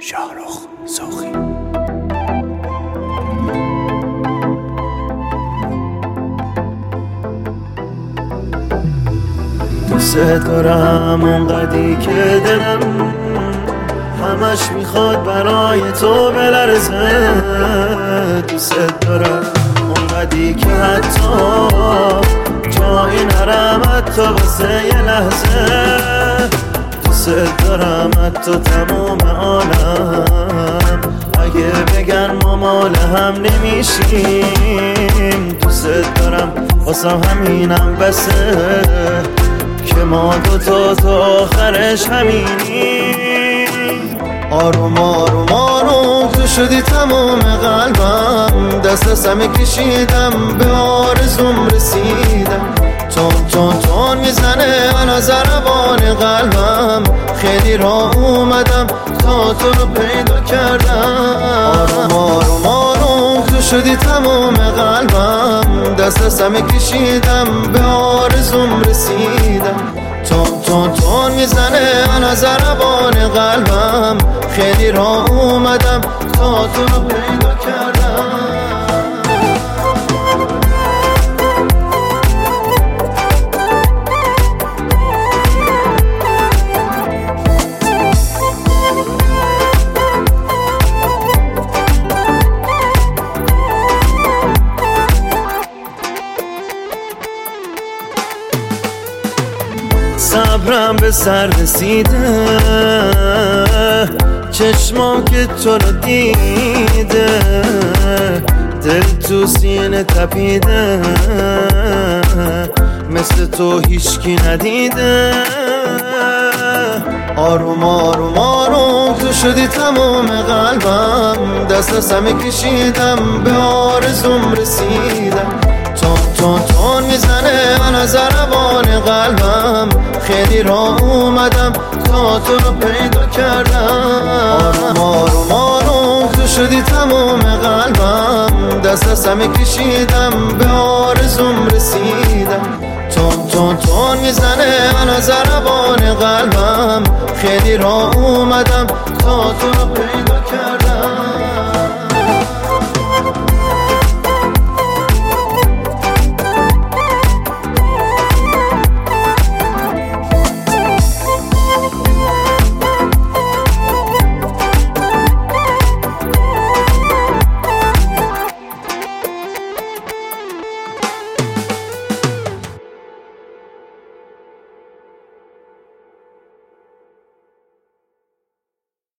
شاهرخ سوخی. دوست دارم اونقدی که دلم همش میخواد برای تو بلرزه. دوست دارم اونقدی که حتی جایی نرم حتی واسه یه لحظه. دوست دارم حتی تمام عالم اگه بگن ما مال هم نمیشیم. دوست دارم واسه همینم بسه که ما دوتا تا آخرش همینیم. آروم آروم آروم تو شدی تمام قلبم، دست همه کشیدم به آرزوم رسیدم. تون تون تون میزنه الان ضربان قلبم، خیلی راه اومدم تا تو رو پیدا کردم. آروم آروم آروم تو شدی تمام قلبم، دست همه کشیدم به آرزوم رسیدم. تون تون تون میزنه الان ضربان قلبم، خیلی راه اومدم تا تو رو پیدا کردم. صبرم به سر رسیده، چشمام که تو رو دیده، دل تو سینه تپیده، مثل تو هیچکی ندیده. آروم آروم آروم تو شدی تمام قلبم، دست همه کشیدم به آرزوم رسیدم. تون تون تون میزنه الان ضربان قلبم، خیلی راه اومدم تا تو رو پیدا کردم. آروم آروم آروم تو شدی تمام قلبم، دست همه کشیدم به آرزوم رسیدم. تون تون تون میزنه الان ضربان قلبم، خیلی راه اومدم تا تو رو پیدا کردم.